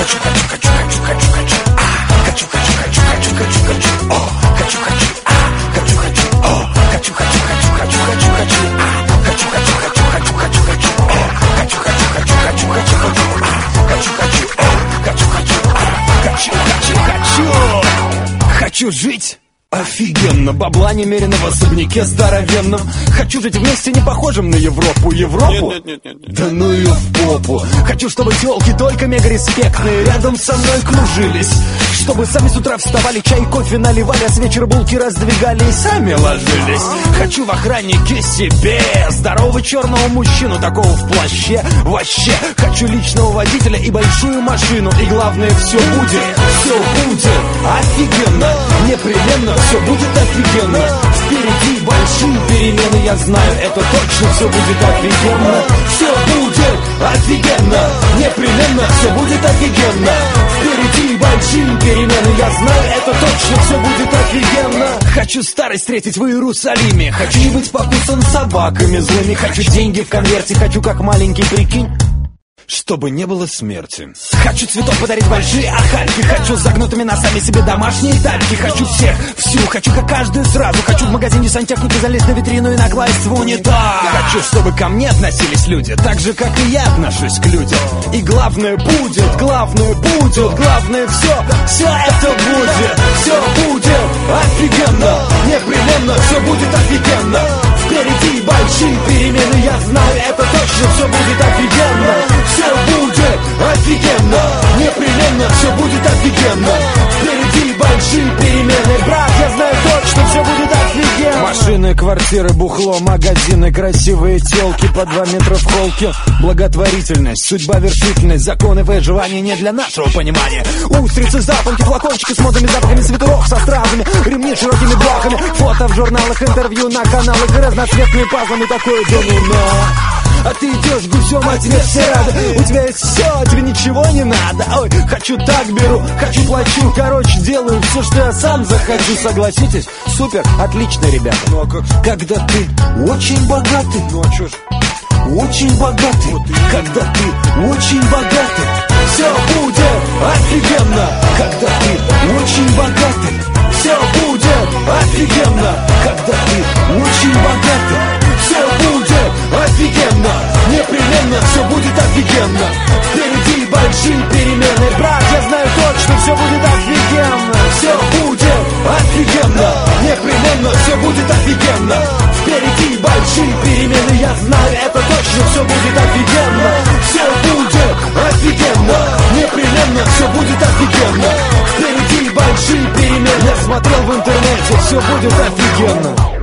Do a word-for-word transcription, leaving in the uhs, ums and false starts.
Хочу, хочу, хочу, хочу, хочу, хочу. А, хочу, хочу, хочу, хочу, хочу, хочу. О, хочу, хочу. А, хочу, хочу. О, хочу, хочу, хочу, хочу, хочу, хочу. А, хочу, хочу, хочу, хочу, хочу, хочу. О, хочу, хочу, хочу, хочу, хочу, хочу. А, хочу, хочу. О, хочу, хочу. А, хочу, хочу, хочу. Хочу жить офигенно, бабла немерено в особняке здоровенном. Хочу жить вместе, не похожим на Европу. Европу? Нет, нет, нет, нет, нет. Да ну ее в попу. Хочу, чтобы телки только мега респектные рядом со мной кружились. Чтобы сами с утра вставали, чай, кофе наливали, а с вечера булки раздвигали и сами ложились. Хочу в охраннике себе здорового черного мужчину, такого в плаще. Вообще, хочу личного водителя и большую машину. И главное, все будет, все будет офигенно. Непременно все будет офигенно. Впереди большие перемены, я знаю, это точно все будет офигенно. Все будет офигенно. Непременно все будет офигенно. Впереди большие перемены, я знаю, это точно все будет офигенно. Хочу старость встретить в Иерусалиме. Хочу не быть покусан собаками злыми. Хочу деньги в конверте, хочу как маленький, прикинь, чтобы не было смерти. Хочу цветов подарить большие охальки. Хочу с загнутыми носами себе домашние тальки. Хочу всех, всю, хочу как каждый сразу. Хочу в магазине сантехники залезть на витрину и накласть в унитаз. Хочу, чтобы ко мне относились люди так же, как и я отношусь к людям. И главное будет, главное будет, главное все, все это будет. Все будет офигенно. Непременно все будет офигенно. Впереди большие перемены, я знаю, это точно все будет офигенно. Все будет офигенно. Непременно все будет офигенно. Впереди большие перемены, брат, я знаю точно, все будет офигенно. Машины, квартиры, бухло, магазины, красивые телки по два метра в холке. Благотворительность, судьба, вершительность, законы выживания не для нашего понимания. Устрицы, запонки, флакончики с модными запахами, свитеров со стразами, ремни широкими блоками, фото в журналах, интервью на каналах и разноцветные пазлами, такое домино. А ты идешь гусем, а тебе все рады. У тебя есть все, а тебе ничего не надо. Ой, хочу так беру, хочу плачу. Короче, делаю все, что я сам захочу. Согласитесь? Супер, отлично, ребята. Ну а как? Когда ты очень богатый. Ну а чё ж? Очень богатый. Вот когда ты очень богатый. Все будет офигенно. Когда ты очень богатый. Все будет офигенно. Когда ты очень богатый. Все будет офигенно. Непременно все будет офигенно. Впереди большие перемены, брат, я знаю точно, все будет офигенно. Все будет офигенно. Непременно все будет офигенно. Впереди большие перемены, я знаю, это точно все будет офигенно. Все будет офигенно. Непременно все будет офигенно. Впереди большие перемены. Я смотрел в интернете, все будет офигенно.